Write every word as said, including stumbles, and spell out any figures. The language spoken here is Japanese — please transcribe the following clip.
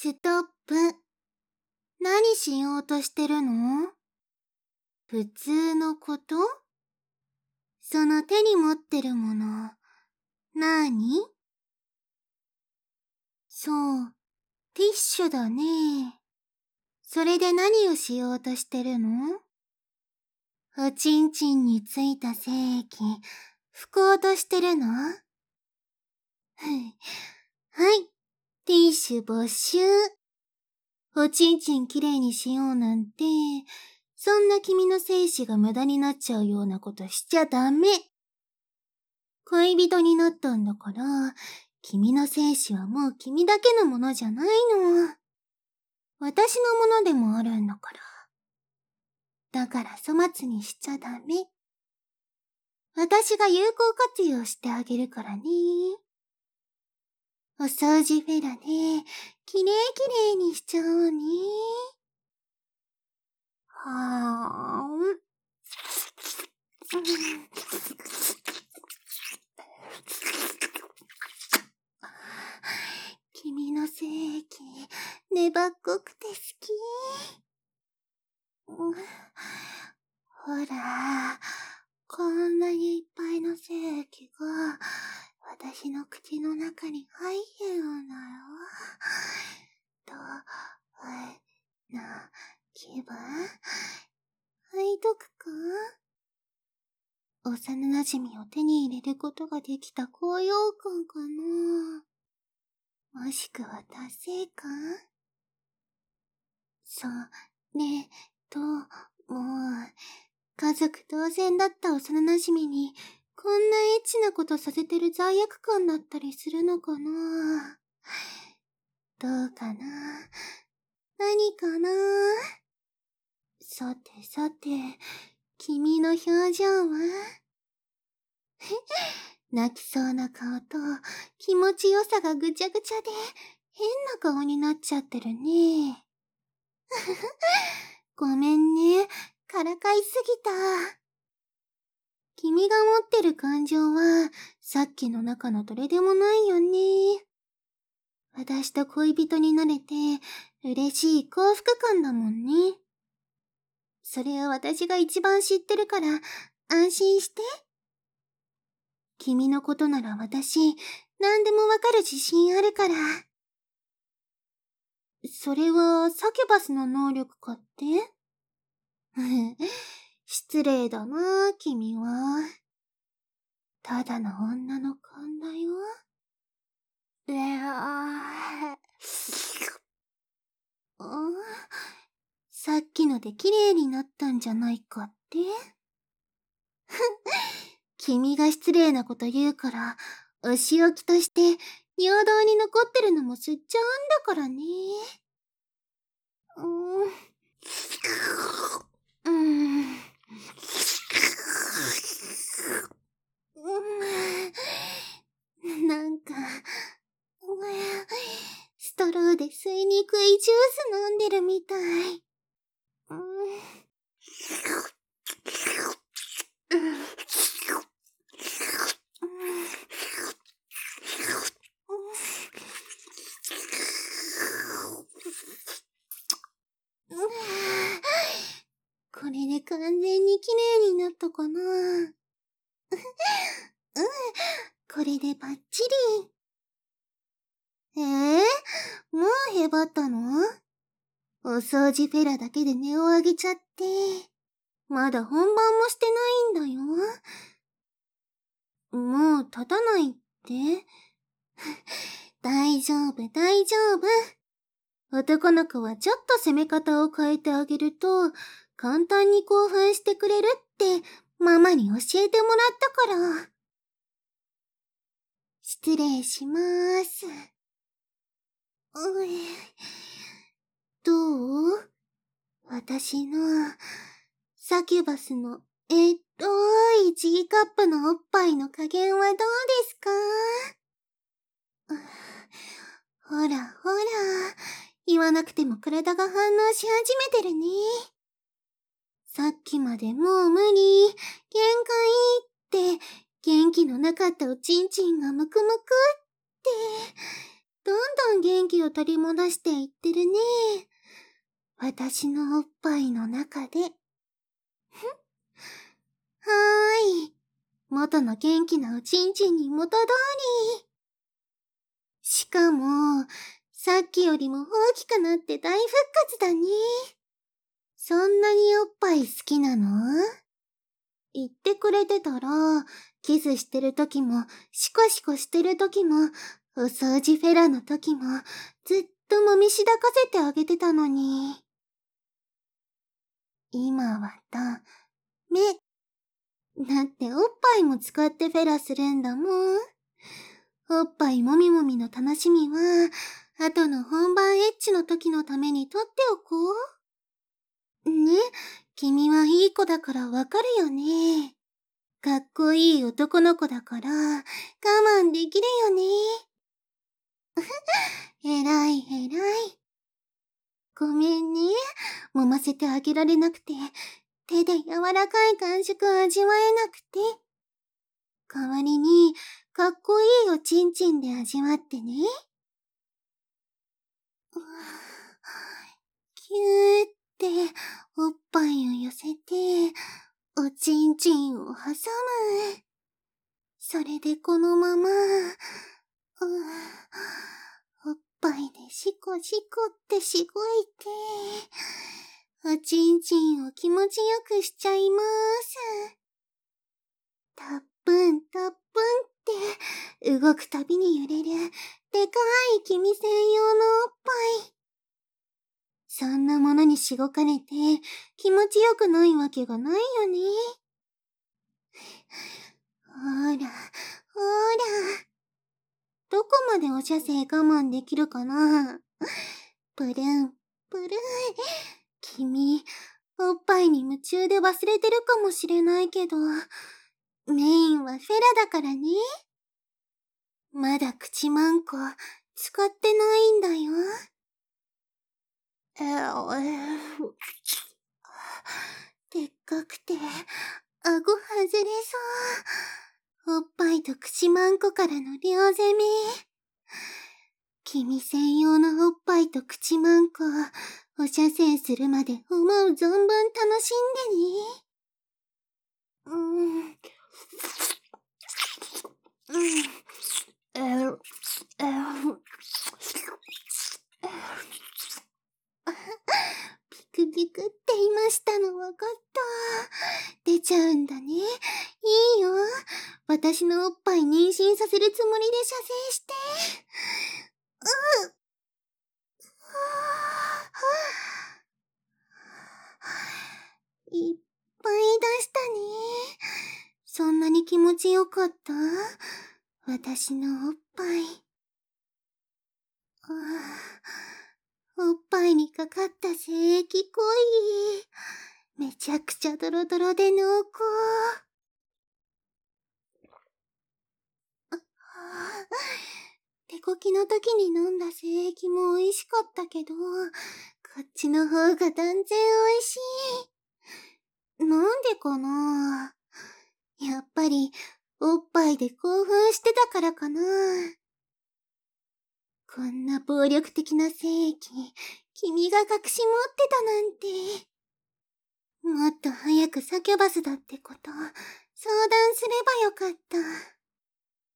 ストップ。何しようとしてるの？普通のこと？その手に持ってるもの、なーに？そう、ティッシュだね。それで何をしようとしてるの？おちんちんについた精液、拭こうとしてるの？はい、ティッシュ没収。おちんちんきれいにしようなんて、そんな君の精子が無駄になっちゃうようなことしちゃダメ。恋人になったんだから、君の精子はもう君だけのものじゃないの。私のものでもあるんだから。だから粗末にしちゃダメ。私が有効活用してあげるからね。お掃除フェラで、きれいきれいにしちゃおうね。はーん。君の精液、粘っこくて好き。ほら、こんなにいっぱいの精液が私の口の中に入ってるんだよ。どうな気分？吐いとくか？幼馴染を手に入れることができた高揚感かな？もしくは達成感？それとも、家族同然だった幼馴染にこんなエッチなことさせてる罪悪感だったりするのかな？どうかな？何かな？さてさて、君の表情は？泣きそうな顔と気持ちよさがぐちゃぐちゃで変な顔になっちゃってるね。ごめんね、からかいすぎた。君が持ってる感情はさっきの中のどれでもないよね。私と恋人になれて嬉しい幸福感だもんね。それは私が一番知ってるから安心して。君のことなら私何でもわかる自信あるから。それはサキュバスの能力かって？失礼だな、君は。ただの女の勘だよ。えあさっきので綺麗になったんじゃないかって？君が失礼なこと言うから、お仕置きとして尿道に残ってるのも吸っちゃうんだからね。うーん。うーん。なんか、ストローで吸いにくいジュース飲んでるみたい。これで完全に綺麗になったかな？うん、これでバッチリ。えー、もうへばったの？お掃除フェラだけで音を上げちゃって。まだ本番もしてないんだよ。もう立たないって？大丈夫、大丈夫。男の子はちょっと攻め方を変えてあげると、簡単に興奮してくれるってママに教えてもらったから。失礼しまーす。ういどう？私のサキュバスのえっとい G カップのおっぱいの加減はどうですか？ほらほら、言わなくても体が反応し始めてるね。さっきまでもう無理、限界って元気のなかったおちんちんがムクムクってどんどん元気を取り戻していってるね。私のおっぱいの中で。はーい。元の元気なおちんちんに元通り。しかも、さっきよりも大きくなって大復活だね。そんなにおっぱい好きなの？言ってくれてたら、キスしてる時も、シコシコしてる時も、お掃除フェラの時も、ずっと揉みしだかせてあげてたのに。今はダメ。だっておっぱいも使ってフェラするんだもん。おっぱいもみもみの楽しみは、後の本番エッチの時のために取っておこう。ね、君はいい子だからわかるよね。かっこいい男の子だから我慢できるよね。えらいえらい。ごめんね。揉ませてあげられなくて、手で柔らかい感触味わえなくて。代わりに、かっこいいおちんちんで味わってね。キューっておっぱいを寄せて、おちんちんを挟む。それでこのまま、おっぱいでシコシコってしごいて、おちんちんを気持ちよくしちゃいまーす。たっぷんたっぷんって動くたびに揺れるでかい君専用のおっぱい。そんなものにしごかれて気持ちよくないわけがないよね。ほら、ほら。どこまでお射精我慢できるかな？プルン、プルン。君、おっぱいに夢中で忘れてるかもしれないけど、メインはフェラだからね。まだ口マンコ使ってないんだよ。えでっかくて、顎外れそう。おっぱいと口マンコからの両攻め。君専用のおっぱいと口マンコ、お射精するまで思う存分楽しんでね。うーん。うん。えう、えう。ピクピクって言いましたのわかった。出ちゃうんだね。いいよ。私のおっぱい妊娠させるつもりで射精して。うん。いっぱい出したね。そんなに気持ちよかった？私のおっぱい。おっぱいにかかった精液濃い。めちゃくちゃドロドロで濃厚。手こきの時に飲んだ精液も美味しかったけど、こっちの方が断然美味しい。なんでかな？やっぱり、おっぱいで興奮してたからかな。こんな暴力的な精液、君が隠し持ってたなんて。もっと早くサキョバスだってこと、相談すればよかった。